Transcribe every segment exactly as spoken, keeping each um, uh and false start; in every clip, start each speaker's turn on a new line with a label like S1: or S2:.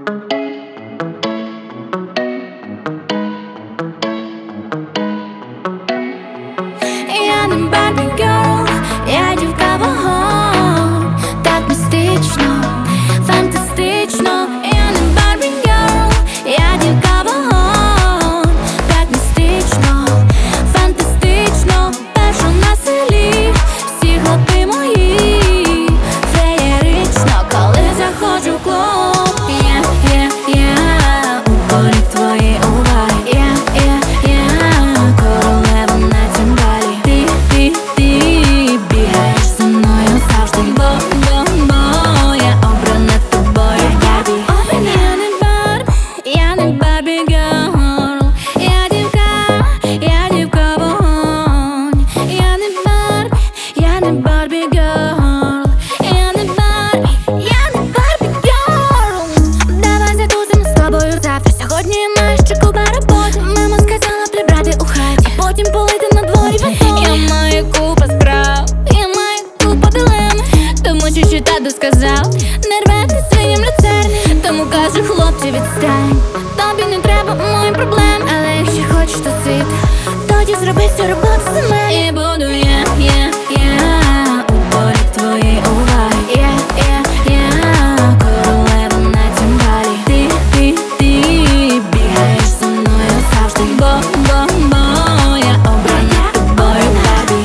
S1: Я не Барбі Герл, я дівка вогонь. Так містично, фантастично. Я не Барбі Герл, я дівка вогонь. Так містично, фантастично. Перша на селі, всі хлопи мої. Феєрично, коли заходжу в клуб. Я, я, я, у полі твої уваги. Я, я, я, королева на цимбалі. Ти, ти, ти бігаєш зі мною завжди. Бо, бо, бо я обрана тобою, Барбі. Я не Барбі, я не Барбі Герл. Я дівка, я дівка вогонь. Я не Барбі, я не Барбі Герл. Я не Барбі, я не Барбі Герл. Давай затусимо з тобою завтра. Сьогодні я маю ще купа роботи. Мама сказала прибрати у хаті, а потім полити на дворі весело. Я маю купа справ, я маю купа дилем. Тому що ще тато сказав, не рвати своїм люцерн. Тому кажу, хлопці, відстань. Тобі не треба моїх проблем. Але якщо хочеш тусити, тоді зроби всю роботу сама. І буду я, я, я у полі твої уваги. Я, я, я королева на цимбалі. Ти, ти, ти бігаєш зі мною завжди. Бо, бо, бо я обрана тобою, Барбі.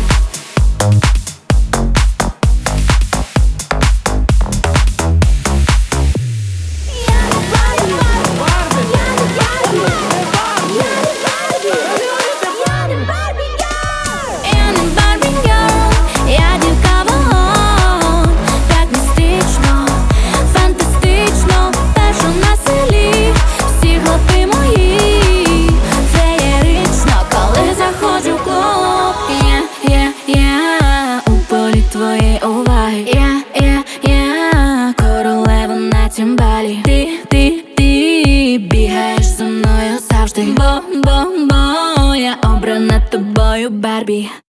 S1: Я не Барбі Герл, я дівка вогонь. Так містично, фантастично. Перша на селі, всі хлопи мої. Феєрично, коли заходжу в клуб. Я, я, я у полі твої уваги. Я, я, я королева на цимбалі. Ти, ти, ти бігаєш за мною завжди. Бо, бо, бо я обрана тобою, Барбі.